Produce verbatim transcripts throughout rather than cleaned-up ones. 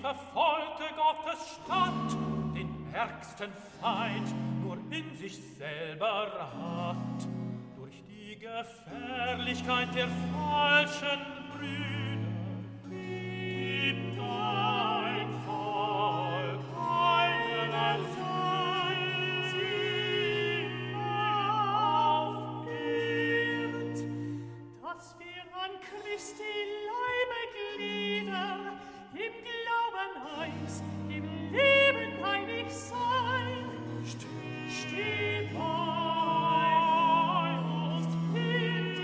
verfolgte Gottes Stadt den ärgsten Feind nur in sich selber hat. Durch die Gefährlichkeit der falschen Brüder gibt ein Volk einen Ersatz. Sie aufgibt, dass wir an Christi Leibe Glieder im Glauben eins, im Leben einig sein. Steh bei uns in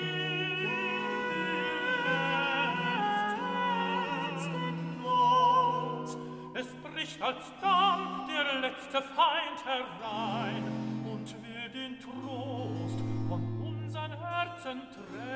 die Not. Es bricht alsdann der letzte Feind herein und will den Trost von unseren Herzen trennen.